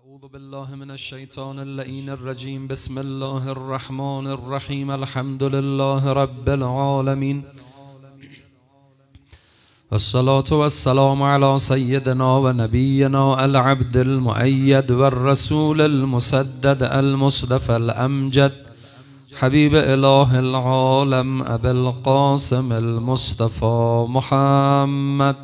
أعوذ بالله من الشيطان اللعين الرجيم. بسم الله الرحمن الرحيم. الحمد لله رب العالمين، والصلاة والسلام على سيدنا ونبينا العبد المؤيد والرسول المسدد المصطفى الأمجد حبيب إله العالم أبي القاسم المصطفى محمد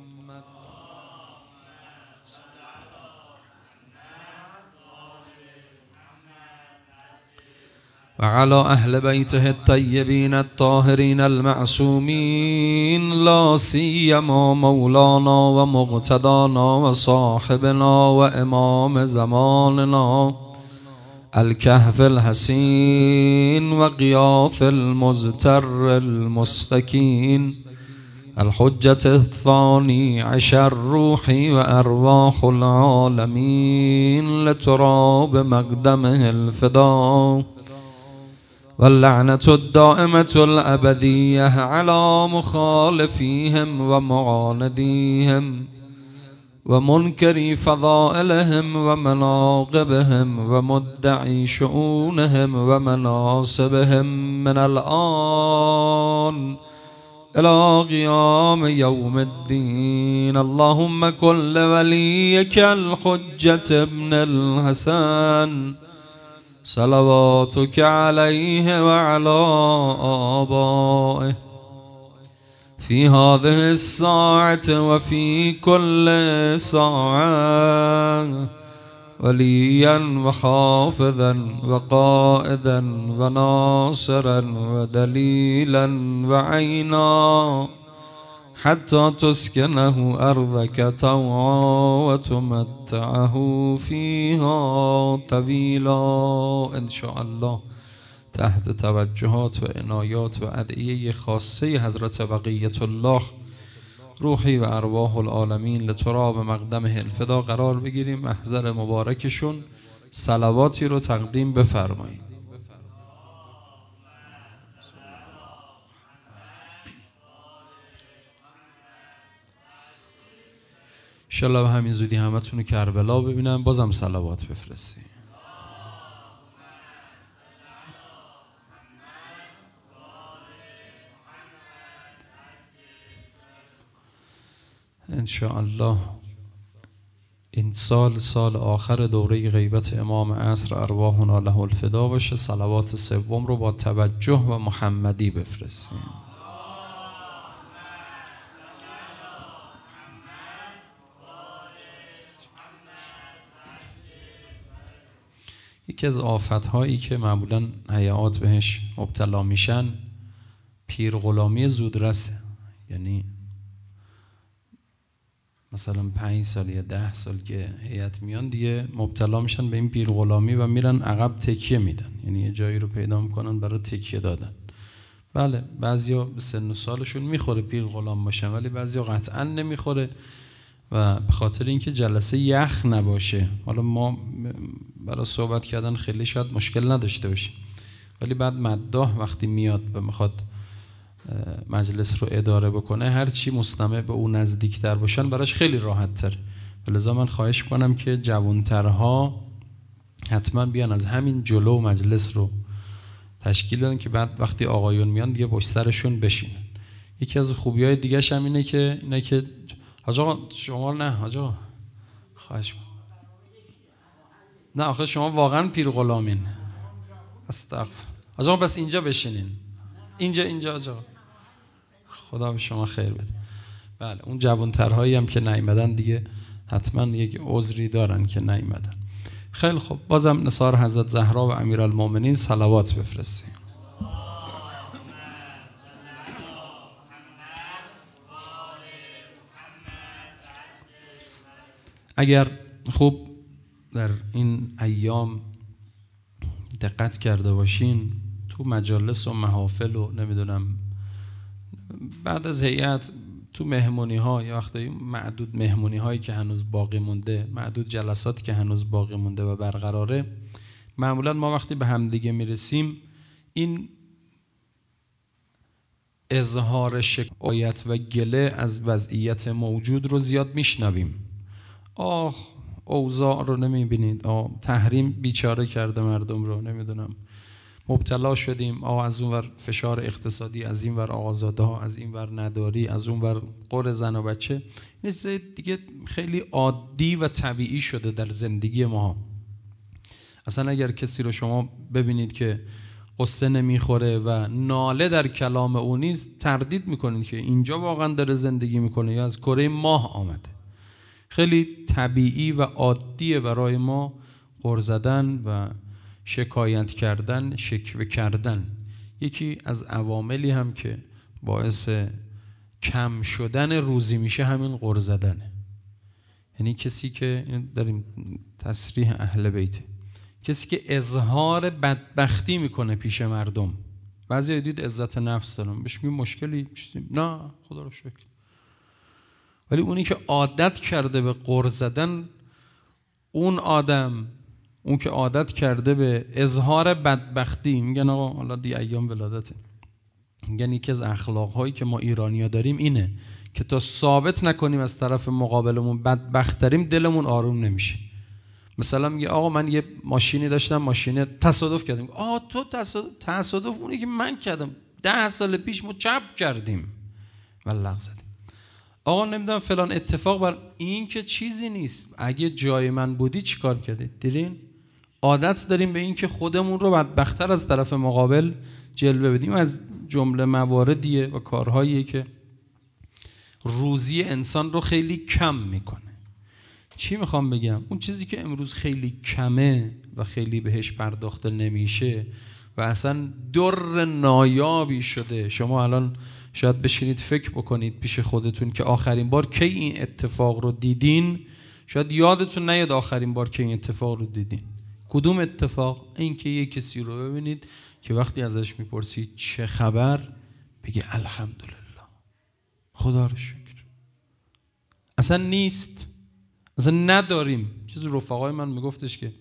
وعلى أهل بيته الطيبين الطاهرين المعصومين، لا سيما مولانا ومقتدانا وصاحبنا وإمام زماننا الكهف الحسين وغياث المزتر المستكين الحجة الثاني عشر روحي وأرواح العالمين لتراب مقدمه الفداء، واللعنة الدائمة الأبدية على مخالفيهم ومعانديهم ومنكري فضائلهم ومناقبهم ومدعي شؤونهم ومناصبهم من الآن إلى قيام يوم الدين. اللهم كن لوليك الحجة ابن الحسن صلواتك عليه وعلى آبائه في هذه الساعة وفي كل ساعة وليا وحافظا وقائدا وناصرا ودليلا وعينا حتى تسكنه أرضك طوعا وتمتعه فيها طويلا إن شاء الله، تحت توجهات و عنایات و ادعیه خاصه حضرت بقیة الله روحی و ارواح العالمین لتراب مقدمه الفدا قرار بگیریم. محضر مبارکشون صلواتی رو تقدیم بفرمایید. انشالله به همین زودی همتون رو کربلا ببینم، بازم صلوات بفرستیم. انشاءالله این سال آخر دوره غیبت امام عصر ارواحنا له الفدا باشه. صلوات سوم رو با توجه و محمدی بفرستیم. یکی از آفت‌هایی که معمولاً حیات بهش مبتلا میشن پیر غلامی زودرسه. یعنی مثلا 5 سال یا 10 سال که هیئت میان دیگه مبتلا میشن به این پیر غلامی و میرن عقب تکیه میدن، یعنی یه جایی رو پیدا میکنن برای تکیه دادن. بله بعضیا به سن و سالشون میخوره پیر غلام باشن، ولی بعضیا قطعا نمیخوره و به خاطر اینکه جلسه یخ نباشه. حالا ما برای صحبت کردن خیلی شاید مشکل نداشته باشیم، ولی بعد مداح وقتی میاد و میخواد مجلس رو اداره بکنه هر چی مستمع به اون نزدیکتر باشن براش خیلی راحت تر. لذا من خواهش کنم که جوانترها حتما بیان از همین جلو مجلس رو تشکیل بدن که بعد وقتی آقایون میان دیگه پشت سرشون بشینن. یکی از خوبی‌های دیگه‌ش هم اینه که حاج آقا شما نه حاج آقا خواهش نه آخه شما واقعا پیر غلامین. استغفر حاج آقا بس اینجا بشینین، اینجا حاج آقا خدا به شما خیر بده. بله اون جوانترهایی هم که نیامدن دیگه حتما یک عذری دارن که نیامدن. خیلی خوب، بازم نثار حضرت زهرا و امیرالمومنین صلوات بفرستیم. اگر خوب در این ایام دقت کرده باشین تو مجالس و محافل و نمیدونم بعد از هیئت تو مهمونی ها یا وقتی معدود مهمونی هایی که هنوز باقی مونده، معدود جلساتی که هنوز باقی مونده و برقراره، معمولا ما وقتی به همدیگه میرسیم این اظهار شکایت و گله از وضعیت موجود رو زیاد میشنویم. آه اوضاع رو نمیبینید، تحریم بیچاره کرده مردم رو، نمیدونم مبتلا شدیم، از اون ور فشار اقتصادی، از این ور آزاده ها، از این ور نداری، از اون ور قر زن و بچه. این چیز دیگه خیلی عادی و طبیعی شده در زندگی ما. اصلا اگر کسی رو شما ببینید که قصه نمیخوره و ناله در کلام او نیست، تردید میکنید که اینجا واقعا داره زندگی میکنه یا از کره ماه آمده. خیلی طبیعی و عادیه برای ما غر زدن و شکایت کردن، شکوه کردن. یکی از عواملی هم که باعث کم شدن روزی میشه همین غر زدنه. یعنی کسی که داریم تصریح اهل بیته، کسی که اظهار بدبختی میکنه پیش مردم. بعضی دید عزت نفس دارم، بهش میگه مشکلی نه خدا رو شکر، ولی اونی که عادت کرده به غر زدن، اون که عادت کرده به اظهار بدبختی، میگن آقا حالا دی ایام ولادته، میگن یکی از اخلاقهایی که ما ایرانی‌ها داریم اینه که تا ثابت نکنیم از طرف مقابلمون بدبخت‌تریم دلمون آروم نمیشه. مثلا میگه آقا من یه ماشینی داشتم، ماشین تصادف کردیم. تو تصادف اونی که من کردم 10 سال پیش ما چپ کردیم و لغ زدیم. آقا نمیدونم فلان اتفاق بر این که چیزی نیست، اگه جای من بودی چیکار کردی؟ دیدین؟ عادت داریم به این که خودمون رو بدبخت‌تر از طرف مقابل جلوه بدیم. از جمله مواردیه و کارهاییه که روزی انسان رو خیلی کم میکنه. چی میخوام بگم؟ اون چیزی که امروز خیلی کمه و خیلی بهش پرداخته نمیشه و اصلا در نایابی شده. شما الان شاید بشینید فکر بکنید پیش خودتون که آخرین بار کی این اتفاق رو دیدین. شاید یادتون نیاد آخرین بار کی این اتفاق رو دیدین. کدوم اتفاق؟ این که یک کسی رو ببینید که وقتی ازش میپرسید چه خبر بگه الحمدلله، خدا رو شکر. اصلا نیست، اصلا نداریم. چیز رفقای من میگفتش که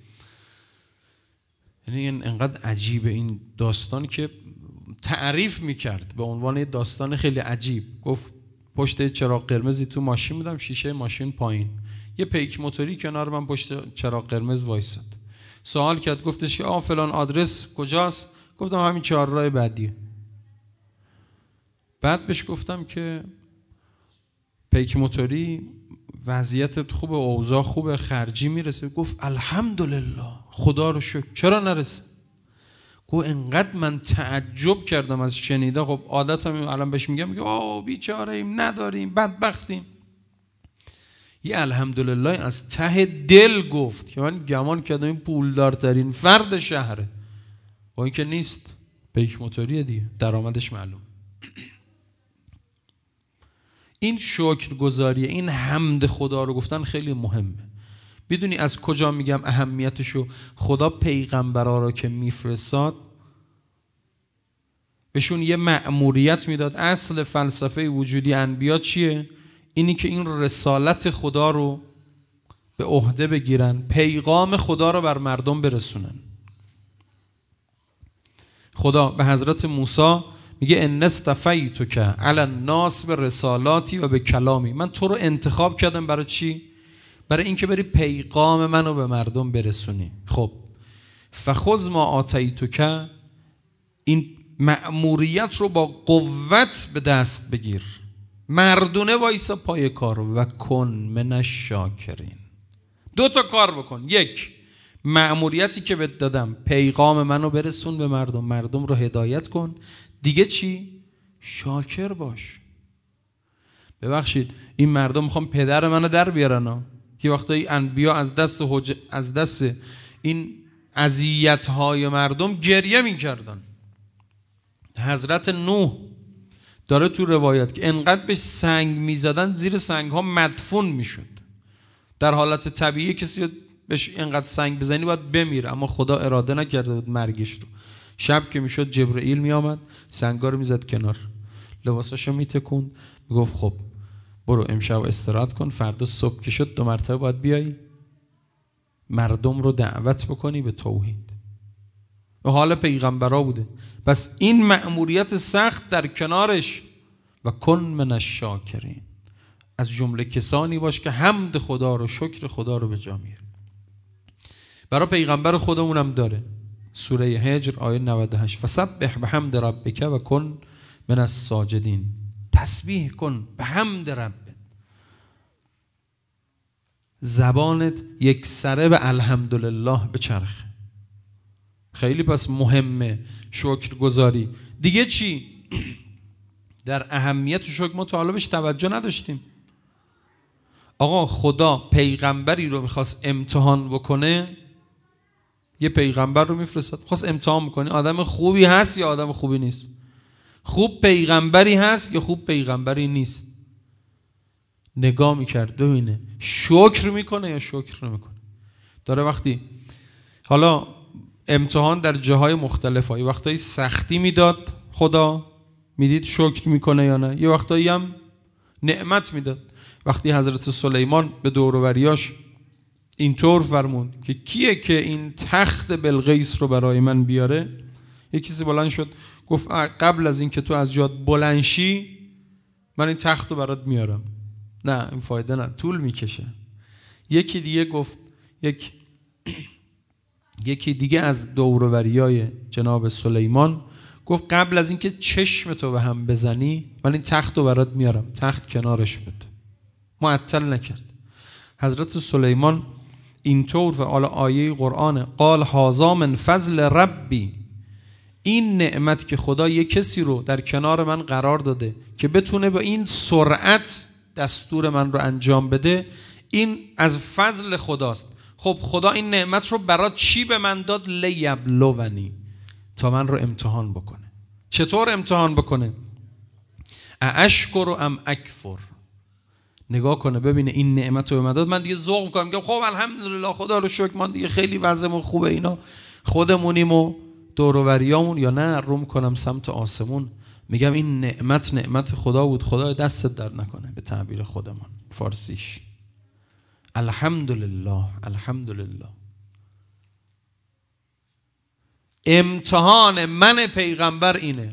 یعنی انقدر عجیبه این داستان که تعریف میکرد به عنوان یه داستان خیلی عجیب. گفت پشت چراغ قرمزی تو ماشین بودم، شیشه ماشین پایین، یه پیک موتوری کنار من پشت چراغ قرمز وایساد. سوال کرد، گفتش که فلان آدرس کجاست؟ گفتم همین 4 راه بعدیه. بعد بهش گفتم که پیک موتوری وضعیتت خوبه، اوضاع خوبه، خرجی میرسه؟ گفت الحمدلله، خدا رو شکر. چرا نرسه؟ گفت انقدر من تعجب کردم از شنیده. خب عادتم الان بهش میگم بیچاره ایم، نداریم، بدبختیم. یه الحمدلله از ته دل گفت که من گمان کردم این پولدارترین فرد شهره، با این که نیست، پیک موتوریه دیگه، درآمدش معلوم. این شکرگزاری، این حمد خدا رو گفتن خیلی مهمه. بدونی از کجا میگم اهمیتشو؟ خدا پیغمبرا رو که میفرستاد بهشون یه مأموریت میداد. اصل فلسفه وجودی انبیا چیه؟ اینی که این رسالت خدا رو به عهده بگیرن، پیغام خدا رو بر مردم برسونن. خدا به حضرت موسی میگه ان اصطفیتک علی الناس به رسالاتی و به کلامی. من تو رو انتخاب کردم برای چی؟ برای اینکه بری پیغام منو به مردم برسونی. خب فخذ ما آتیتک، این مأموریت رو با قوت به دست بگیر، مردونه وایسا پای کار و کن من الشاکرین. 2 تا کار بکن. 1 مأموریتی که بهت دادم، پیغام منو برسون به مردم، مردم رو هدایت کن. دیگه چی؟ شاکر باش. ببخشید این مردم میخوام پدر منو در بیارن که وقتایی انبیا از دست این اذیت‌های مردم گریه میکردن. حضرت نوح داره تو روایت که انقدر به سنگ میزدن زیر سنگ ها مدفون میشد. در حالت طبیعی کسی بهش انقدر سنگ بزنی باید بمیره، اما خدا اراده نکرده بود مرگش رو. شب که میشد جبرئیل میامد، سنگا رو میزد کنار، لباساشو میتکوند، میگفت خب برو امشب استراحت کن، فردا صبح که شد 2 مرتبه باید بیایی مردم رو دعوت بکنی به توحید. و حال پیغمبرا بوده. پس این مأموریت سخت در کنارش و کن من الشاکرین، از جمله کسانی باش که حمد خدا رو، شکر خدا رو به جا میاره. برای پیغمبر خودمونم داره. سوره هجر آیه 98 فسبح بحمد ربک و کن من الساجدین. تسبیح کن به حمد ربت، زبانت یک سره به الحمدلله بچرخه. خیلی پس مهمه شکرگزاری. دیگه چی؟ در اهمیت شکر ما تا حالا بهش توجه نداشتیم. آقا خدا پیغمبری رو میخواست امتحان بکنه، یه پیغمبر رو میفرستاد خواست امتحان بکنه آدم خوبی هست یا آدم خوبی نیست، خوب پیغمبری هست یا خوب پیغمبری نیست. نگاه میکرد ببینه شکر میکنه یا شکر نمیکنه. داره وقتی حالا امتحان در جاهای مختلف یه وقتایی سختی میداد خدا، میدید شکر میکنه یا نه، یه وقتایی هم نعمت میداد. وقتی حضرت سلیمان به دور و بریاش اینطور فرمود که کیه که این تخت بلقیس رو برای من بیاره، یه کسی بلند شد گفت قبل از این که تو از جات بلند شی من این تخت رو برات میارم. نه این فایده نه، طول میکشه. یکی دیگه گفت یکی دیگه از دور و بریای جناب سلیمان گفت قبل از اینکه چشمتو به هم بزنی من این تخت رو برات میارم. تخت کنارش بود، معطل نکرد. حضرت سلیمان اینطور و حالا آیه قرآن قال هذا من فضل ربی، این نعمت که خدا یک کسی رو در کنار من قرار داده که بتونه با این سرعت دستور من رو انجام بده، این از فضل خداست. خب خدا این نعمت رو برای چی به من داد؟ لیبلونی، تا من رو امتحان بکنه. چطور امتحان بکنه؟ اشکر ام اکفر. نگاه کنه ببینه این نعمت رو به من داد، من دیگه ذوق میکنم میگم خب الحمدلله خدا رو شکر، من دیگه خیلی وضعمون خوبه، اینا خودمونیم و دور و بریامون، یا نه روم کنم سمت آسمون میگم این نعمت خدا بود، خدا دستت درد نکنه به تعبیر خودمون فارسیش. الحمدلله الحمدلله. امتحان من پیغمبر اینه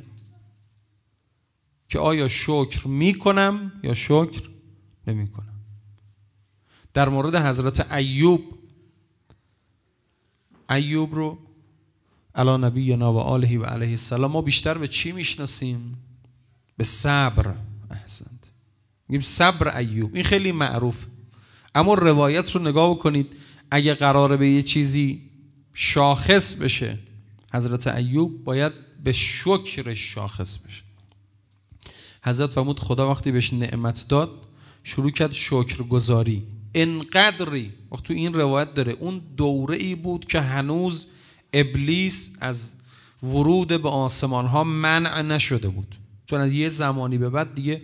که آیا شکر میکنم یا شکر نمیکنم. در مورد حضرت ایوب رو علی نبینا و آله و علیه السلام ما بیشتر به چی میشناسیم؟ به صبر. احسنت، میگیم صبر ایوب، این خیلی معروف. اما روایت رو نگاه بکنید، اگه قراره به یه چیزی شاخص بشه حضرت ایوب باید به شکرش شاخص بشه. حضرت فرمود خدا وقتی بهش نعمت داد شروع کرد شکرگزاری. انقدری وقت تو این روایت داره اون دوره ای بود که هنوز ابلیس از ورود به آسمان ها منع نشده بود، چون از یه زمانی به بعد دیگه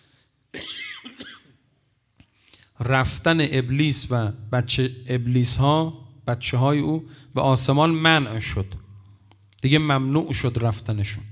رفتن ابلیس و بچه های او به آسمان منع شد، دیگه ممنوع شد رفتنشون.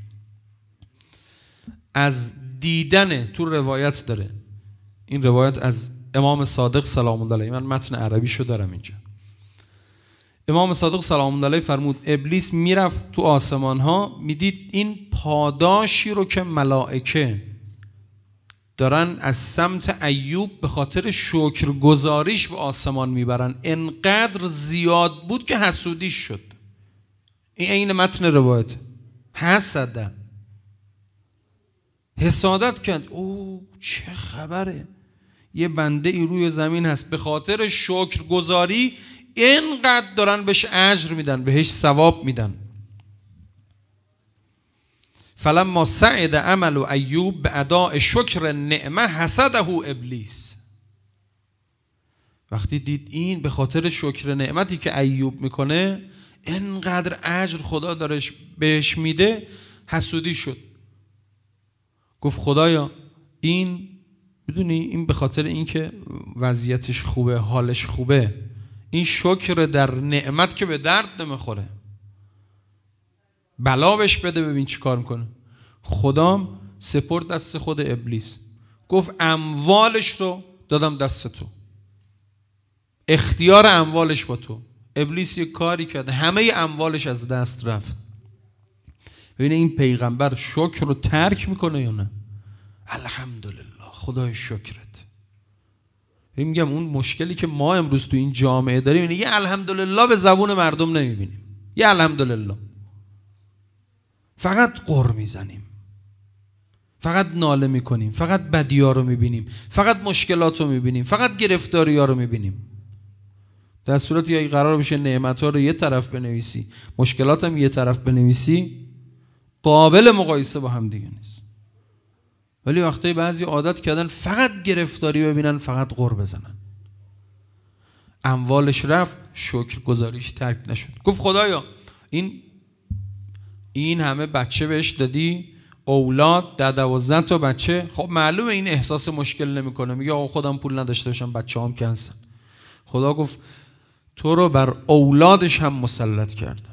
از دیدن تو روایت داره، این روایت از امام صادق سلام الله علیه، من متن عربیشو دارم اینجا. امام صادق سلام الله علیه فرمود ابلیس میرفت تو آسمان ها میدید این پاداشی رو که ملائکه دارن از سمت ایوب به خاطر شکرگزاریش به آسمان میبرن، انقدر زیاد بود که حسودیش شد. این عین متن روایت. حسد، حسادت کرد، او چه خبره، یه بنده ای روی زمین هست به خاطر شکرگزاری اینقدر دارن بهش اجر میدن، بهش ثواب میدن. فلما سعد عمل ایوب به اداء شکر نعمه حسده ابلیس. وقتی دید این به خاطر شکر نعمتی که ایوب میکنه اینقدر اجر خدا دارش بهش میده، حسودی شد. گفت خدایا این بدونی این به خاطر اینکه وضعیتش خوبه، حالش خوبه، این شکر در نعمت که به درد نمیخوره، بلا بهش بده ببین چی کار میکنه. خدام سپرد دست خود ابلیس، گفت اموالش رو دادم دست تو، اختیار اموالش با تو. ابلیس یک کاری کرد همه اموالش از دست رفت. ببین این پیغمبر شکر رو ترک میکنه یا نه؟ الحمدلله خدای شکرت. میگم اون مشکلی که ما امروز تو این جامعه داریم اینه یه الحمدلله به زبون مردم نمیبینیم، یه الحمدلله، فقط غر میزنیم، فقط ناله میکنیم، فقط بدی‌ها رو میبینیم، فقط مشکلات رو میبینیم، فقط گرفتاری‌ها رو میبینیم. در صورتی اگه قرار بشه نعمت‌ها رو یه طرف بنویسی، مشکلات هم یه طرف بنویسی، قابل مقایسه با هم دیگه نیست. ولی وقتی بعضی عادت کردن فقط گرفتاری ببینن، فقط غر بزنن. اموالش رفت، شکر گزاریش ترک نشد. گفت خدایا این همه بچه بهش دادی، اولاد، 12 تا بچه، خب معلومه این احساس مشکل نمیکنه، میگه آقا خودم پول نداشته باشم بچه‌هام کنسن. خدا گفت تو رو بر اولادش هم مسلط کردم.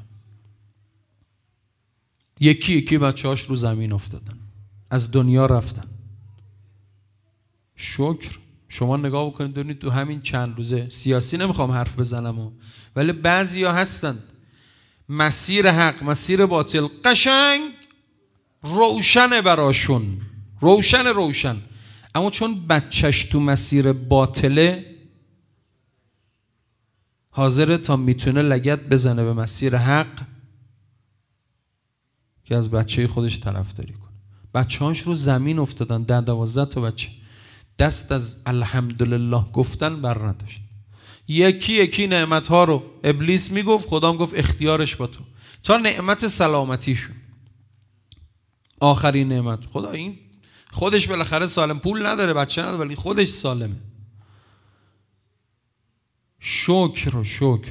یکی یکی بچه‌هاش رو زمین افتادن، از دنیا رفتن. شکر. شما نگاه بکنید ببینید تو همین چند روزه، سیاسی نمیخوام حرف بزنم ولی بعضیا هستند مسیر حق مسیر باطل قشنگ روشن براشون، روشن، اما چون بچهش تو مسیر باطله حاضره تا میتونه لگد بزنه به مسیر حق که از بچه خودش طرفداری کنه. بچه‌هاش رو زمین افتادن، 12 تا بچه، دست از الحمدلله گفتن بر نداشت. یکی یکی نعمتها رو ابلیس میگفت، خدا گفت اختیارش با تو، تا نعمت سلامتیشون، آخرین نعمت. خدا این خودش بالاخره سالم، پول نداره، بچه نداره، ولی خودش سالمه. شکر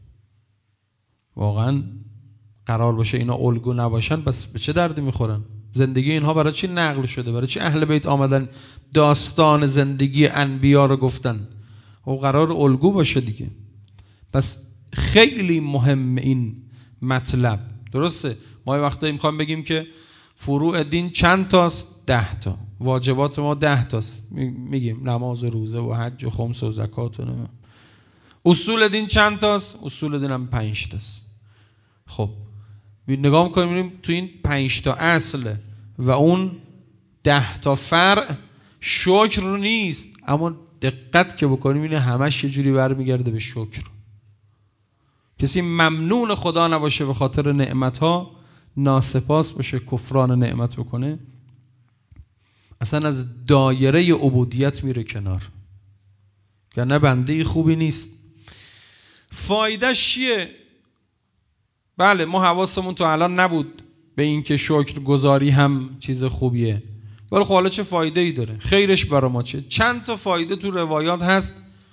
واقعا قرار باشه اینا الگو نباشن، بس به چه دردی میخورن؟ زندگی اینها برای چی نقل شده؟ برای چی اهل بیت آمدن داستان زندگی انبیا رو گفتن؟ و قرار الگو باشه دیگه. پس خیلی مهم این مطلب. درسته ما وقتایی میخوام بگیم که فروع دین چند تاست؟ 10 تا. واجبات ما 10 تاست، میگیم نماز و روزه و حج و خمس و زکات و نه. اصول دین چند تاست؟ اصول دین هم 5 تاست. خب نگاه میکنیم میبینیم تو این 5 تا اصل و اون 10 تا فرع شکر نیست، اما دقت که بکنیم اینه همش یه جوری برمیگرده به شکر. کسی ممنون خدا نباشه به خاطر نعمتها، ناسپاس باشه، کفران نعمت بکنه، اصلا از دایره عبودیت میره کنار، که نه بنده خوبی نیست. فایدهش چیه؟ بله ما حواسمون تو الان نبود به این که شکر گزاری هم چیز خوبیه، ولی خب حالا چه فایده ای داره؟ خیرش برای ما چه؟ چند تا فایده تو روایات هست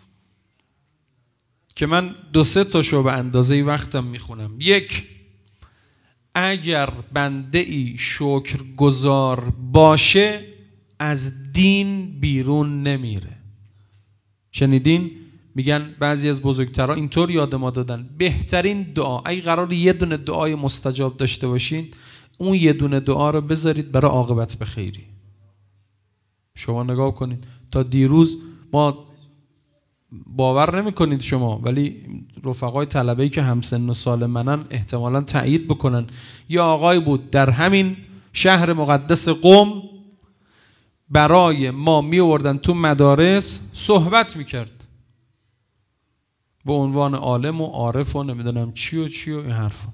که من 2-3 تاشو به اندازه وقتم میخونم. 1، اگر بنده ای شکر گزار باشه از دین بیرون نمیره. شنیدین؟ میگن بعضی از بزرگترها اینطور یاد ما دادن بهترین دعا، اگه قرار یه دونه دعای مستجاب داشته باشین، اون یه دونه دعا رو بذارید برای عاقبت به خیری. شما نگاه کنید تا دیروز ما باور نمی‌کنید شما، ولی رفقای طلبه‌ای که همسن و سال منن احتمالاً تایید بکنن، یا آقای بود در همین شهر مقدس قم برای ما می آوردن تو مدارس صحبت میکرد به عنوان عالم و عارف و نمیدونم چی و این حرفا.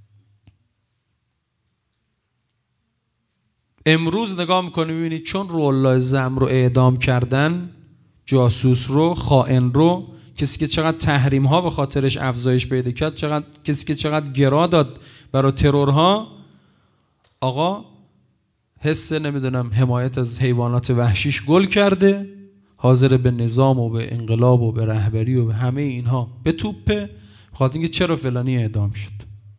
امروز نگاه میکنی میبینی چون روح زم رو اعدام کردن، جاسوس رو، خائن رو، کسی که چقدر تحریم ها به خاطرش افزایش پیدا کرد، کسی که چقدر گرا داد برای ترورها، آقا حس نمیدونم حمایت از حیوانات وحشیش گل کرده، حاضر به نظام و به انقلاب و به رهبری و به همه اینها به توپه، بخاطر اینکه چرا فلانی اعدام شد.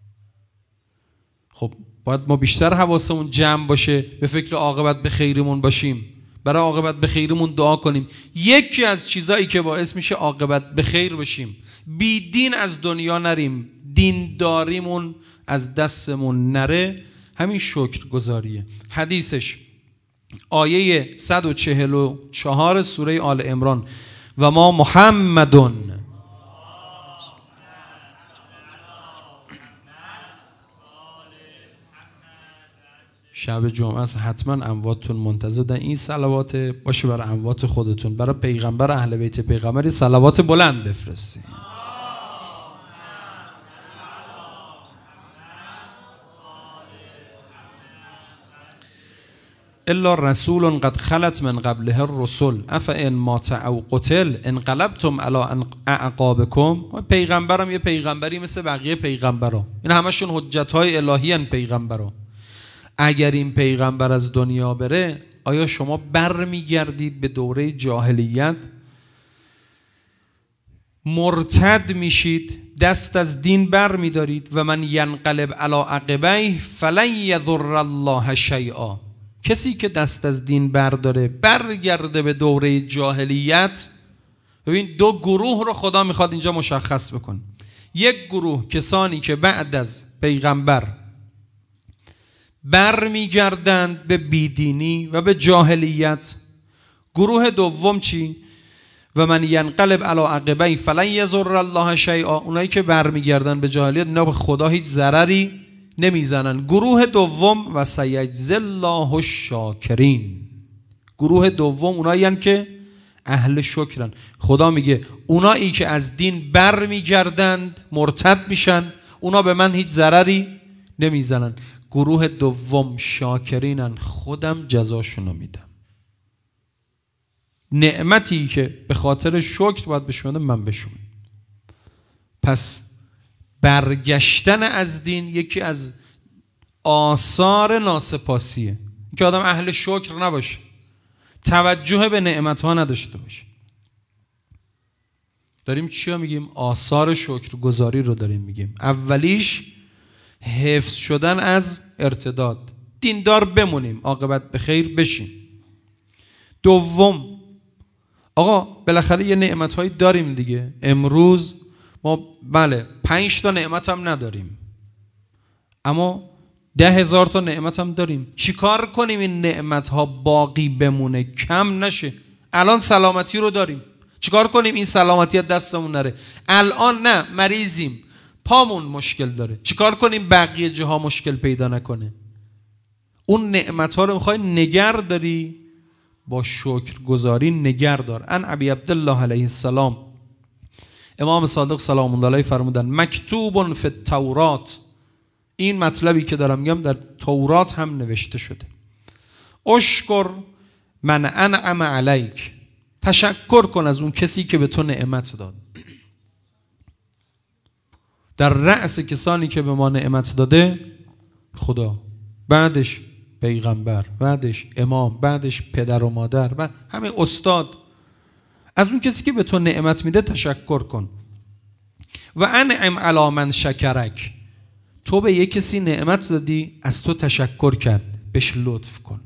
خب باید ما بیشتر حواسمون جمع باشه، به فکر عاقبت به خیرمون باشیم، برای عاقبت به خیرمون دعا کنیم. یکی از چیزایی که باعث میشه عاقبت به خیر باشیم، بی دین از دنیا نریم، دینداریمون از دستمون نره، همین شکر گزاریه. حدیثش آیه 144 سوره آل عمران: و ما محمدون شب جمعه است، حتما امواتتون منتظر این صلوات باشه برای اموات خودتون، برای پیغمبر اهل بیت پیغمبر صلوات بلند بفرستید. الا رسول قد خلت من قبله الرسل افان مات او قتل انقلبتم علی اعقابکم. پیغمبرم یه پیغمبری مثل بقیه پیغمبرا، این همشون حجت‌های الهی ان. پیغمبرا اگر این پیغمبر از دنیا بره، آیا شما برمیگردید به دوره جاهلیت؟ مرتد میشید، دست از دین بر میدارید. و من ینقلب علی عقبیه فلن یضر الله شیئا. کسی که دست از دین برداره برگرده به دوره جاهلیت. ببین دو گروه رو خدا میخواد اینجا مشخص بکن. یک گروه کسانی که بعد از پیغمبر برمیگردند به بیدینی و به جاهلیت. گروه دوم چی؟ و من ینقلب علی عقبیه فلن یضر الله شیئا. اونایی که برمیگردن به جاهلیت اینا به خدا هیچ ضرری نمیزنن. گروه دوم و سیجزی الله الشاکرین. گروه دوم اونایی هستند که اهل شکرن. خدا میگه اونایی که از دین برمیگردند مرتد میشن، اونا به من هیچ ضرری نمیزنن. گروه دوم شاکرینن، خودم جزاشونو میدم. نعمتی که به خاطر شکر باید بشونه من بشونم. پس برگشتن از دین یکی از آثار ناسپاسیه، که آدم اهل شکر نباشه، توجه به نعمتها نداشته باشه. داریم چیا میگیم؟ آثار شکرگزاری رو داریم میگیم. اولیش حفظ شدن از ارتداد، دیندار بمونیم، عاقبت به خیر بشیم. دوم، آقا بالاخره یه نعمتهایی داریم دیگه. امروز ما بله 5 تا نعمت هم نداریم، اما 10,000 تا نعمت هم داریم. چیکار کنیم این نعمت ها باقی بمونه، کم نشه؟ الان سلامتی رو داریم، چیکار کنیم این سلامتی از دستمون نره؟ الان نه مریضیم، پامون مشکل داره، چیکار کنیم بقیه جاها مشکل پیدا نکنه؟ اون نعمت ها رو میخوای نگر داری، با شکرگزاری نگر دار. ان ابی عبدالله علیه السلام، امام صادق سلام الله علیه فرمودن مکتوب فی التورات. این مطلبی که دارم میگم در تورات هم نوشته شده. اشکر من انعم علیک. تشکر کن از اون کسی که به تو نعمت داد. در رأس کسانی که به ما نعمت داده خدا، بعدش پیغمبر، بعدش امام، بعدش پدر و مادر و همه استاد. از اون کسی که به تو نعمت میده تشکر کن. و انعم علی من شکرک. تو به یک کسی نعمت دادی، از تو تشکر کرد، بهش لطف کن.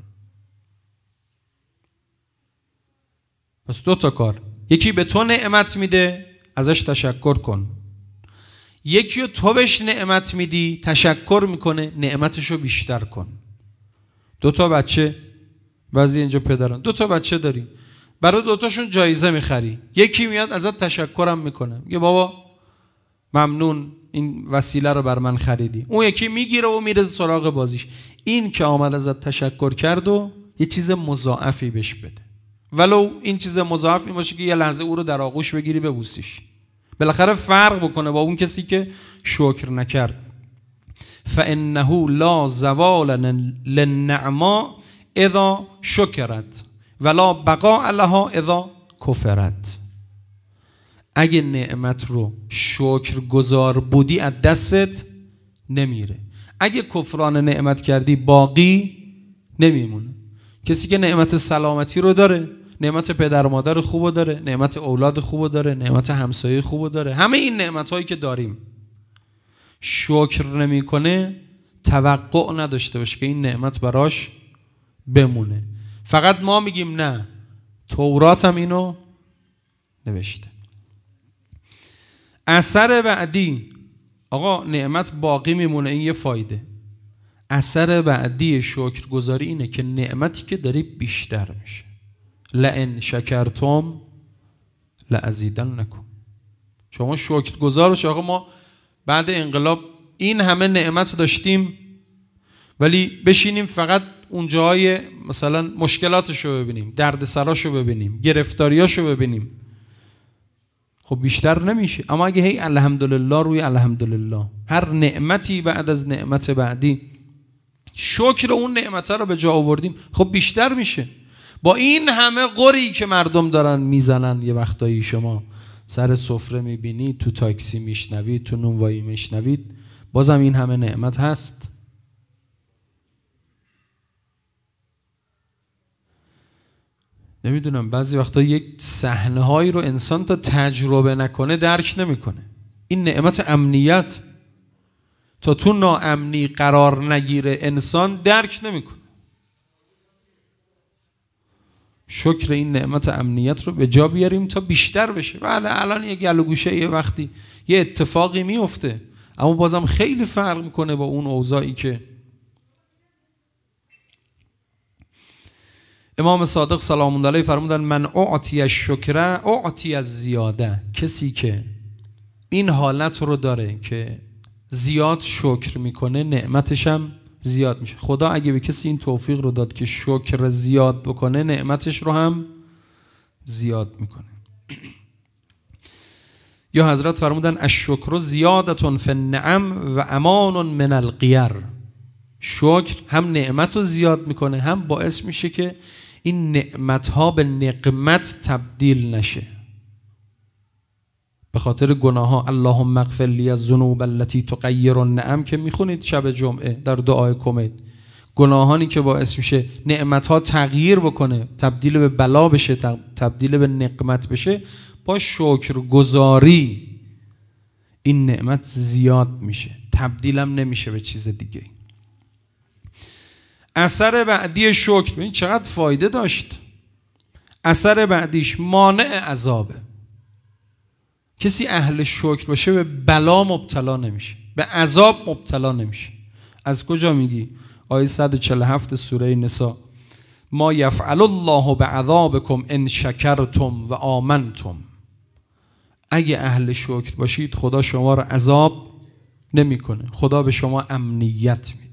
پس 2 تا کار. یکی به تو نعمت میده، ازش تشکر کن. یکی رو تو بهش نعمت میدی، تشکر میکنه، نعمتشو بیشتر کن. 2 تا بچه، بعضی اینجا پدران 2 تا بچه داری، برای 2 تاشون جایزه میخری. یکی میاد ازت تشکرم میکنه، میگه بابا ممنون این وسیله رو بر من خریدی. اون یکی میگیره و میره سراغ بازیش. این که آمد ازت تشکر کرد و یه چیز مضاعفی بهش بده، ولو این چیز مضاعف این باشه که یه لحظه او رو در آغوش بگیری ببوسیش. بالاخره فرق بکنه با اون کسی که شکر نکرد. فانه لا زوال للنعماء اذا شکرت ولا بقاء لها اذا کفرت. اگه نعمت رو شکر گزار بودی از دستت نمیره، اگه کفران نعمت کردی باقی نمیمونه. کسی که نعمت سلامتی رو داره، نعمت پدر و مادر خوبو داره، نعمت اولاد خوبو داره، نعمت همسایه خوبو داره، همه این نعمت هایی که داریم، شکر نمیکنه، توقع نداشته باشه که این نعمت براش بمونه. فقط ما میگیم نه، تورات هم اینو نوشته. اثر بعدی، آقا نعمت باقی میمونه، این یه فایده. اثر بعدی شکرگزاری اینه که نعمتی که داری بیشتر میشه. لئن شکرتم لازیدنکم. شما شکرگزار باش. آقا ما بعد انقلاب این همه نعمت داشتیم، ولی بشینیم فقط اونجاهای مثلا مشکلاتشو ببینیم، دردسراشو ببینیم، گرفتاریاشو ببینیم، خب بیشتر نمیشه. اما اگه هی الحمدلله روی الحمدلله، هر نعمتی بعد از نعمت بعدی شکر اون نعمت رو به جا آوردیم، خب بیشتر میشه. با این همه قری که مردم دارن میزنن، یه وقتایی شما سر سفره میبینید، تو تاکسی میشنوید، تو نونوایی میشنوید، بازم این همه نعمت هست. نمیدونم بعضی وقتا یک صحنه هایی رو انسان تا تجربه نکنه درک نمیکنه. این نعمت امنیت تا تو ناامنی قرار نگیره انسان درک نمیکنه. شکر این نعمت امنیت رو به جا بیاریم تا بیشتر بشه. بله الان یه گل و گوشه یه وقتی یه اتفاقی میفته، اما بازم خیلی فرق میکنه با اون اوضاعی که امام صادق سلام الله علیه فرمودن من اعطی الشکر اعطی الزیاده. کسی که این حالت رو داره که زیاد شکر میکنه نعمتش هم زیاد میشه. خدا اگه به کسی این توفیق رو داد که شکر زیاد بکنه نعمتش رو هم زیاد میکنه. یا حضرت فرمودن الشکر زیادة فی النعم و امان من الغیر. شکر هم نعمت رو زیاد میکنه، هم باعث میشه که این نعمت ها به نقمت تبدیل نشه. به خاطر گناه ها اللهم اغفر لی الذنوب التي تغیر النعم که میخونید شب جمعه در دعای کمیل، گناهانی که باعث میشه نعمت ها تغییر بکنه، تبدیل به بلا بشه، تبدیل به نقمت بشه، با شکرگزاری این نعمت زیاد میشه، تبدیلم نمیشه به چیز دیگه. اثر بعدی شکر، ببین چقدر فایده داشت. اثر بعدیش مانع عذابه. کسی اهل شکر باشه به بلا مبتلا نمیشه، به عذاب مبتلا نمیشه. از کجا میگی؟ آیه 147 سوره نساء، ما یفعل الله بعذابکم ان شکرتم و آمنتم. اگه اهل شکر باشید خدا شما رو عذاب نمیکنه، خدا به شما امنیت میده.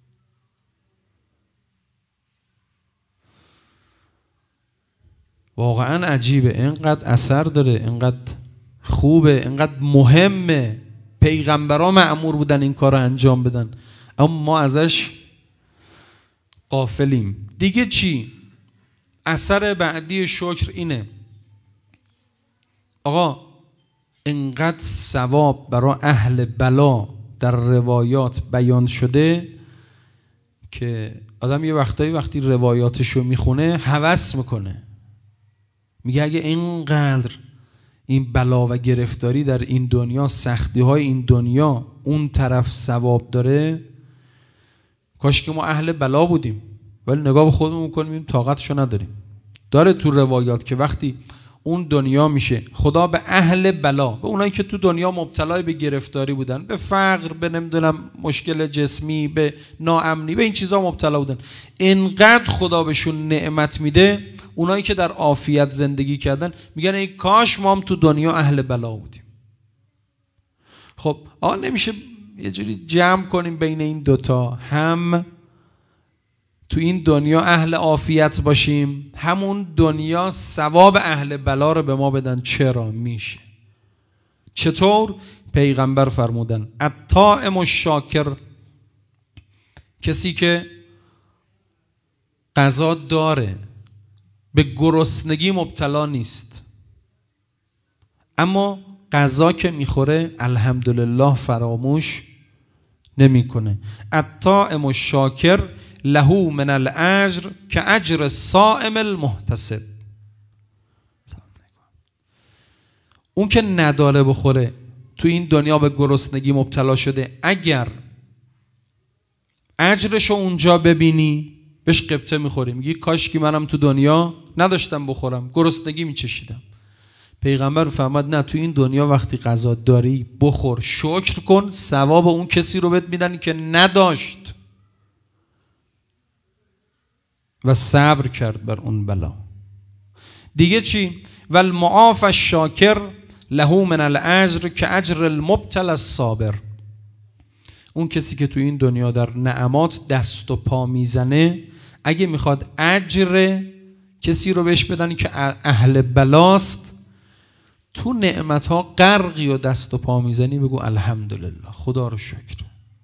واقعا عجیبه، اینقدر اثر داره، اینقدر خوبه، اینقدر مهمه. پیغمبران مأمور بودن این کار رو انجام بدن، اما ما ازش غافلیم. دیگه چی؟ اثر بعدی شکر اینه آقا، اینقدر ثواب برای اهل بلا در روایات بیان شده که آدم یه وقتایی وقتی روایاتشو میخونه هوس میکنه، میگه اگه اینقدر این بلا و گرفتاری در این دنیا، سختی های این دنیا اون طرف ثواب داره، کاش که ما اهل بلا بودیم. ولی نگاه به خودمون کنیم طاقتشو نداریم. داره تو روایات که وقتی اون دنیا میشه خدا به اهل بلا، به اونایی که تو دنیا مبتلای به گرفتاری بودن، به فقر، به نمیدونم مشکل جسمی، به ناامنی، به این چیزا مبتلا بودن، اینقدر خدا بهشون نعمت میده. اونایی که در عافیت زندگی کردن میگن ای کاش ما هم تو دنیا اهل بلا بودیم. خب نمیشه یه جوری جمع کنیم بین این دوتا، هم تو این دنیا اهل عافیت باشیم، همون دنیا ثواب اهل بلا رو به ما بدن؟ چرا؟ میشه. چطور؟ پیغمبر فرمودن الطاعم الشاکر، کسی که غذا داره به گرسنگی مبتلا نیست، اما غذا که میخوره الحمدلله فراموش نمیکنه. الطاعم الشاکر له من الاجر که اجر الصائم المحتسب. اون که نداره بخوره، تو این دنیا به گرسنگی مبتلا شده، اگر اجرشو اونجا ببینی بهش قبطه میخوری، میگی کاش که منم تو دنیا نداشتم بخورم، گرسنگی میچشیدم. پیغمبر فرمود نه، تو این دنیا وقتی غذا داری بخور، شکر کن، ثواب اون کسی رو بهت میدن که نداشت و صبر کرد بر اون بلا. دیگه چی؟ والمعاف الشاکر له من الاجر که اجر المبتلا الصابر. اون کسی که تو این دنیا در نعمات دست و پا میزنه، اگه میخواد اجر کسی رو بهش بدن که اهل بلاست، تو نعمتها غرقی و دست و پا میزنی، بگو الحمدلله، خدا رو شکر.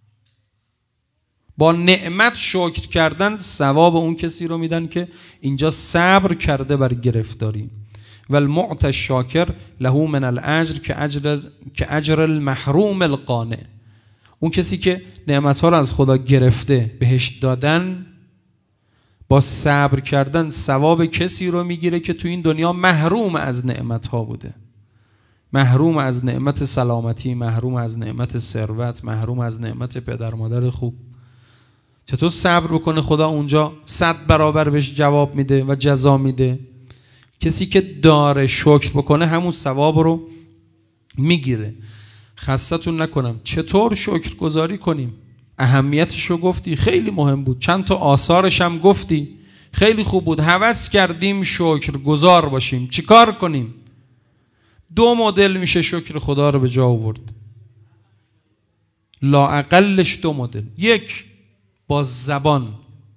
با نعمت شکر کردن ثواب اون کسی رو میدن که اینجا صبر کرده بر گرفتاری. و المعطی الشاکر له من الاجر که اجر المحروم القانع. اون کسی که نعمتها رو از خدا گرفته بهش دادن، با صبر کردن ثواب کسی رو میگیره که تو این دنیا محروم از نعمتها بوده، محروم از نعمت سلامتی، محروم از نعمت ثروت، محروم از نعمت پدر مادر خوب. چطور صبر بکنه؟ خدا اونجا 100 برابر بهش جواب میده و جزا میده. کسی که داره شکر بکنه همون ثواب رو میگیره. خستتون نکنم، چطور شکر گذاری کنیم؟ اهمیتش رو گفتی، خیلی مهم بود. چند تا آثارش هم گفتی، خیلی خوب بود. هوس کردیم شکر گذار باشیم، چیکار کنیم؟ 2 مدل میشه شکر خدا رو به جا آورد، لااقلش 2 مدل. 1 با زبان.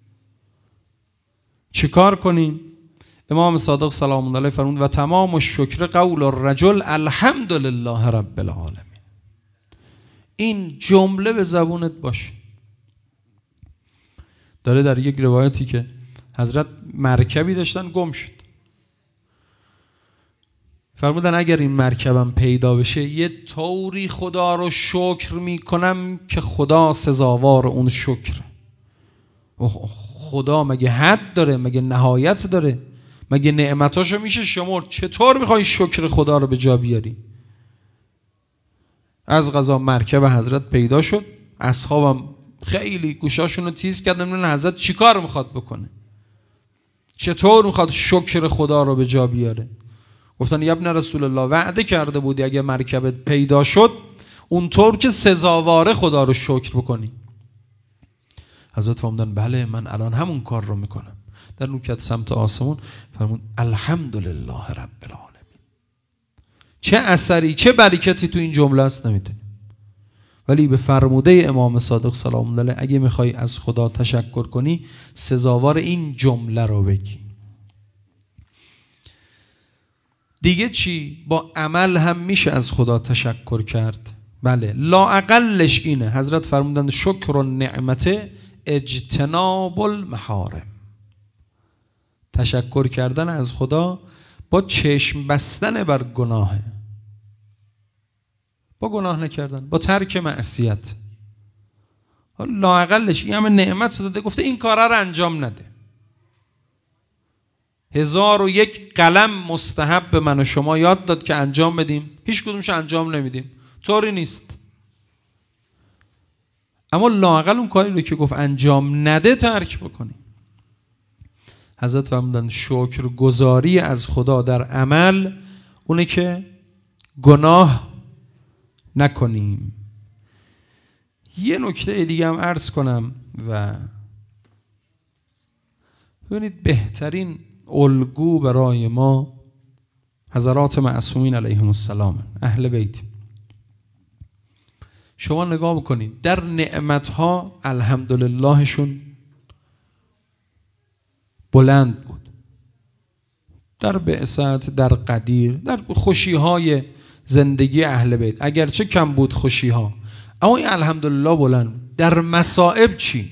چیکار کنیم؟ امام صادق سلام الله علیه فرمود و تمام الشکر قول الرجل الحمدلله رب العالمین. این جمله به زبونت باشه. داره در یک روایتی که حضرت مرکبی داشتن گم شد، فرمودن اگر این مرکبم پیدا بشه یه طوری خدا رو شکر میکنم که خدا سزاوار اون شکر. خدا مگه حد داره؟ مگه نهایت داره؟ مگه نعمتاشو میشه شمرد؟ چطور میخوای شکر خدا رو به جا بیاری؟ از قضا مرکب حضرت پیدا شد، اصحابم خیلی گوشاشون رو تیز کردن، حضرت چیکار میخواد بکنه، چطور میخواد شکر خدا رو به جا بیاره. گفتن یا ابن رسول الله، وعده کرده بودی اگه مرکبت پیدا شد اونطور که سزاواره خدا رو شکر بکنی. حضرت فرمودن بله، من الان همون کار رو میکنم. در نوکت سمت آسمون فرمود الحمدلله رب العالمین. چه اثری، چه برکتی تو این جمله است نمیدونیم، ولی به فرموده امام صادق سلام الله علیه اگه میخوای از خدا تشکر کنی سزاوار این جمله رو بگی. دیگه چی؟ با عمل هم میشه از خدا تشکر کرد. بله، لااقلش اینه. حضرت فرمودند شکر النعمت اجتناب المحارم. تشکر کردن از خدا با چشم بستن بر گناهه، با گناه نکردن، با ترک معصیت. لااقلش این همه نعمت داده، گفته این کارا رو انجام نده. 1001 قلم مستحب به من و شما یاد داد که انجام بدیم، هیچ کدومش انجام نمیدیم. طوری نیست. اما لااقل اون کاری رو که گفت انجام نده ترک بکنیم. حضرت فرمودند شکر گزاری از خدا در عمل اونه که گناه نکنیم. یه نکته دیگه هم عرض کنم و ببینید بهترین الگو برای ما حضرات معصومین علیهم السلام، اهل بیت. شما نگاه بکنید در نعمتها الحمدللهشون بلند بود، در بعثت، در قدیر، در خوشیهای زندگی اهل بیت اگرچه کم بود خوشیها، اما این الحمدلله بلند. در مصائب چی؟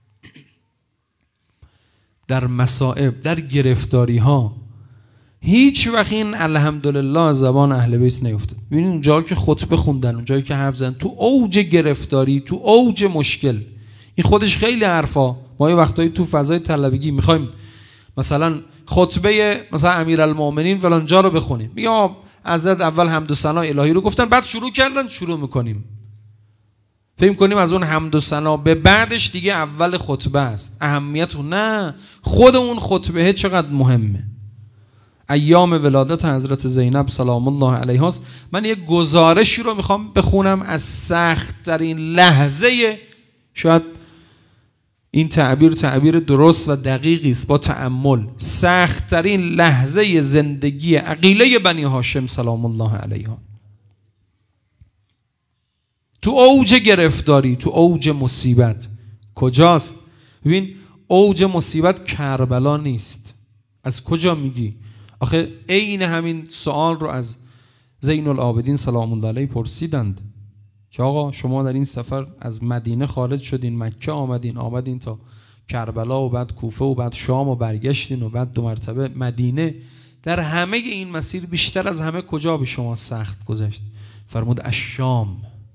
در مصائب، در گرفتاری ها هیچ وقت این الحمدلله از زبان اهل بیت نیفتاد. ببینید اونجایی که خطبه خوندن، اونجایی که حرف زدن، تو اوج گرفتاری، تو اوج مشکل، این خودش خیلی حرفا. ما یه وقتایی تو فضای طلبگی میخوایم مثلا خطبه مثلا امیرالمومنین فلان جا رو بخونیم، میگم حضرت اول حمد و ثنا الهی رو گفتن، بعد شروع کردن، شروع میکنیم فهم کنیم از اون حمد و ثنا به بعدش دیگه اول خطبه است. اهمیت نه، خود اون خطبه چقدر مهمه. ایام ولادت حضرت زینب سلام الله علیها است. من یک گزارشی رو میخوام بخونم از سخت ترین لحظه، شاید این تعبیر درست و دقیقی است با تأمل، سخت ترین لحظه زندگی عقیله بنی هاشم سلام الله علیها. تو تو اوج گرفتاری، تو اوج مصیبت. کجاست؟ ببین اوج مصیبت کربلا نیست. از کجا میگی؟ آخه عین همین سوال رو از زین العابدین سلام الله علیه پرسیدند که آقا شما در این سفر از مدینه خارج شدین، مکه آمدین تا کربلا و بعد کوفه و بعد شام و برگشتین و بعد 2 مرتبه مدینه. در همه این مسیر بیشتر از همه کجا به شما سخت گذشت؟ فرمود الشام.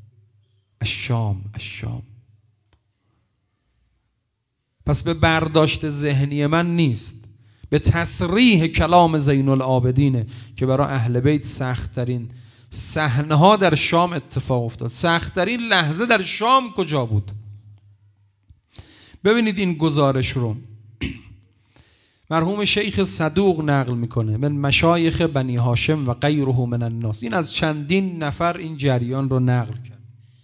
پس به برداشت ذهنی من نیست، به تصریح کلام زین العابدینه که برای اهل بیت سخت‌ترین صحنه ها در شام اتفاق افتاد. سخت‌ترین لحظه در شام کجا بود؟ ببینید این گزارش رو مرحوم شیخ صدوق نقل میکنه من مشایخ بنی هاشم و غیره من الناس. این از چندین نفر این جریان رو نقل کرد.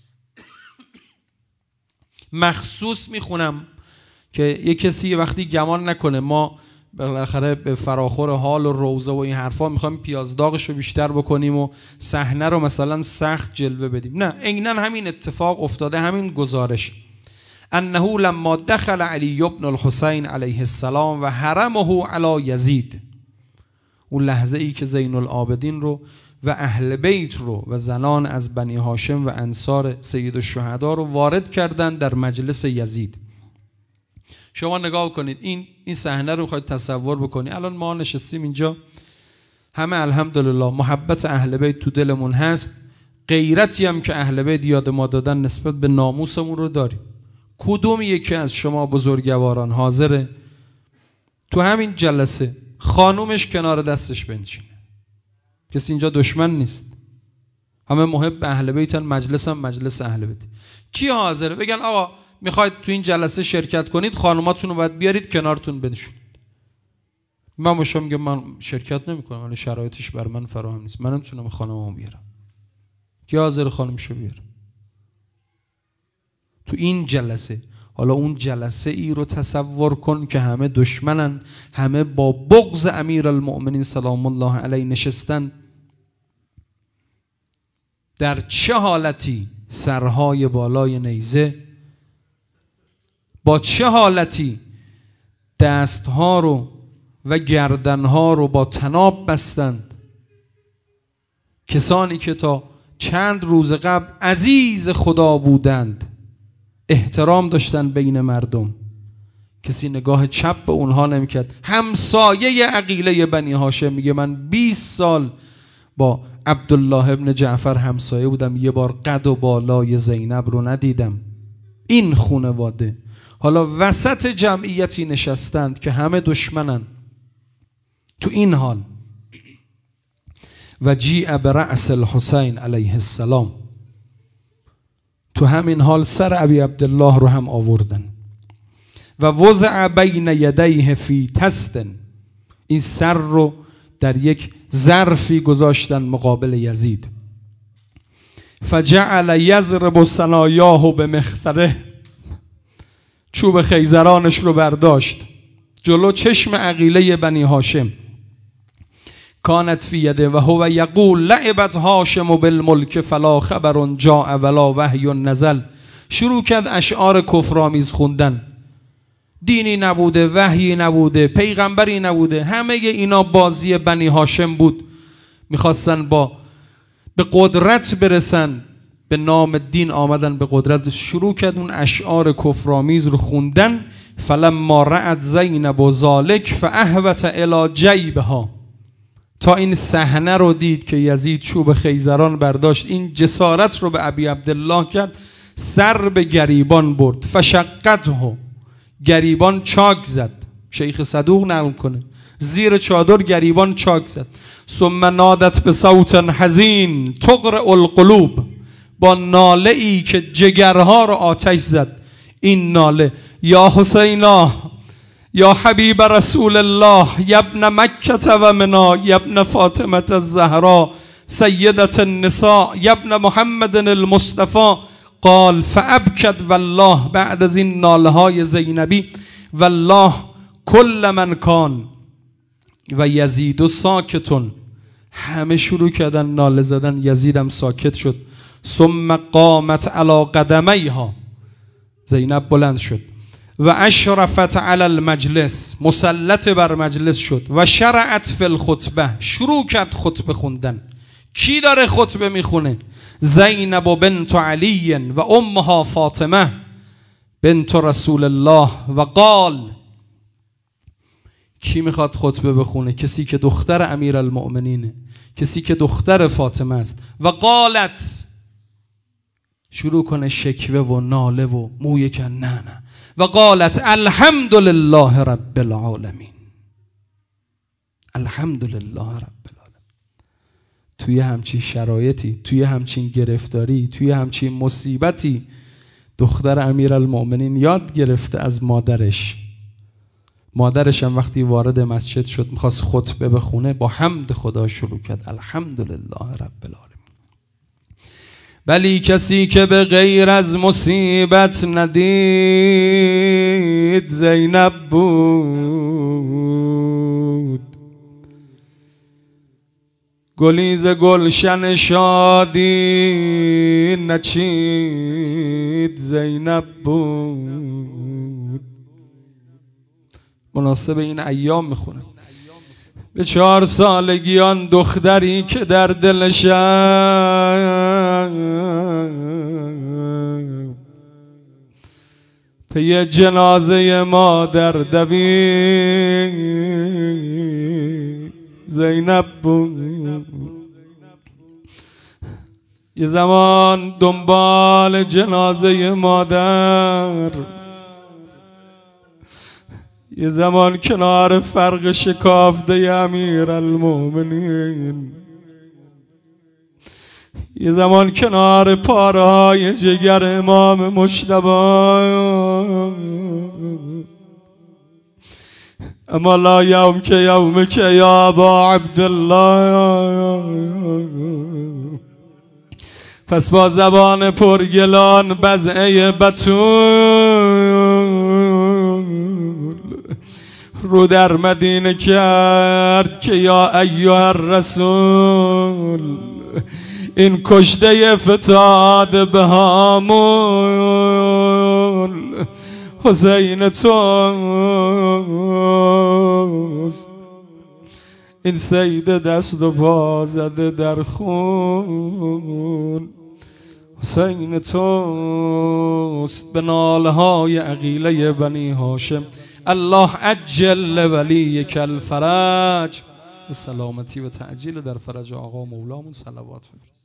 مخصوص میخونم که یک کسی وقتی گمان نکنه ما بالاخره به فراخور حال و روزه و این حرفا میخوایم پیازداغش رو بیشتر بکنیم و صحنه رو مثلا سخت جلوه بدیم. نه، عیناً همین اتفاق افتاده. همین گزارش انه لما دخل علی بن الحسین علیه السلام و حرمه علی یزید، اون لحظه ای که زین العابدین رو و اهل بیت رو و زنان از بنی هاشم و انصار سید الشهدا رو وارد کردن در مجلس یزید. شما نگاه کنید این صحنه رو میخواید تصور بکنید. الان ما نشستیم اینجا، همه الحمدلله محبت اهل بیت تو دلمون هست، غیرتی هم که اهل بیت یاد ما دادن نسبت به ناموسمون رو داریم. کدوم یکی از شما بزرگواران حاضره تو همین جلسه خانومش کنار دستش بنشینه؟ کسی اینجا دشمن نیست، همه محب اهل بیتن، مجلس هم مجلس اهل بیت. کی حاضره بگن آقا میخواید تو این جلسه شرکت کنید، خانوماتون رو باید بیارید کنارتون بنشونید؟ من مشا میگم من شرکت نمیکنم، ولی شرایطش بر من فراهم نیست، من نمیتونم خانوممو بیارم. کی حاضر خانومشو بیاره تو این جلسه؟ حالا اون جلسه ای رو تصور کن که همه دشمنن، همه با بغض امیرالمؤمنین سلام الله علیه نشستن. در چه حالتی؟ سرهای بالای نیزه. با چه حالتی؟ دستها رو و گردنها رو با طناب بستند. کسانی که تا چند روز قبل عزیز خدا بودند، احترام داشتن بین مردم، کسی نگاه چپ به اونها نمیکرد. همسایه عقیله بنی هاشم میگه من 20 سال با عبدالله ابن جعفر همسایه بودم، یه بار قد و بالای زینب رو ندیدم. این خانواده حالا وسط جمعیتی نشستند که همه دشمنن. تو این حال و جیع برأس الحسین علیه السلام، تو همین حال سر ابی عبدالله رو هم آوردن و وضع بین یدیه فی تستن، این سر رو در یک ظرفی گذاشتن مقابل یزید. فجعل یضرب ثنایاه بمخفره، چوب خیزرانش رو برداشت جلو چشم عقیله بنی هاشم. کانت فی یده و هو یقول لعبت هاشم بالملک فلا خبر جاء ولا وحی نزل. شروع کرد اشعار کفرآمیز خوندن. دینی نبوده، وحی نبوده، پیغمبری نبوده، همه اینا بازی بنی هاشم بود. میخواستن به قدرت برسن، به نام دین آمدن به قدرت. شروع کرد اون اشعار کفرآمیز رو خوندن. فلما رأت زینب ذلک فاهوت الی جیبها، تا این صحنه رو دید که یزید چوب خیزران برداشت، این جسارت رو به ابی عبدالله کرد، سر به گریبان برد. فشقته، گریبان چاک زد. شیخ صدوق نقل کنه زیر چادر گریبان چاک زد. ثم نادت به صوت حزین تقرع القلوب، با ناله ای که جگرها رو آتش زد. این ناله یا حسینا یا حبیب رسول الله یبن مکة و منا یبن فاطمة الزهرا سیدة النساء یبن محمد المصطفى. قال فابکت والله، بعد از این ناله های زینبی، والله کل من کان و یزید ساکتون، همه شروع کردن ناله زدن، یزیدم ساکت شد. ثم قامت علی قدمیها، زینب بلند شد و اشرفت علی المجلس، مسلط بر مجلس شد و شرعت فی الخطبه، شروع کرد خطبه خوندن. کی داره خطبه میخونه؟ زینب بنت علی و امها فاطمه بنت رسول الله. و قال، کی میخواد خطبه بخونه؟ کسی که دختر امیرالمؤمنینه، کسی که دختر فاطمه است. و قالت، شروع کنه شکوه و ناله و موی کن، نه. و قالت الحمد لله رب العالمین، الحمد لله رب العالمین. توی همچین شرایطی، توی همچین گرفتاری، توی همچین مصیبتی، دختر امیرالمؤمنین یاد گرفته از مادرش. مادرش هم وقتی وارد مسجد شد میخواست خطبه بخونه، با حمد خدا شروع کرد، الحمد لله رب العالمین. ولی کسی که به غیر از مصیبت ندید زینب بود. گلیز گلشن شادی نچید زینب بود. مناسب این ایام میخونم. به 4 سالگی آن دختری که در دلش پی جنازه مادر دوید زینب بود. یه زمان دنبال جنازه مادر، یه زمان کنار فرق شکافته امیرالمؤمنین، یه زمان کنار پارهای جگر امام مجتبی. اما لا یوم که یوم که یا ابا عبدالله. پس با زبان پرگلان بزعه بتول رو در مدینه کرد که یا ایها الرسول، این کشته فتاد به هامون حسین توست، این سید دست و پا زده در خون حسین توست. به نالهای عقیله بنی هاشم الله عجل ولیک الفرج، به سلامتی و تعجیل در فرج آقا مولامون صلوات بفرست.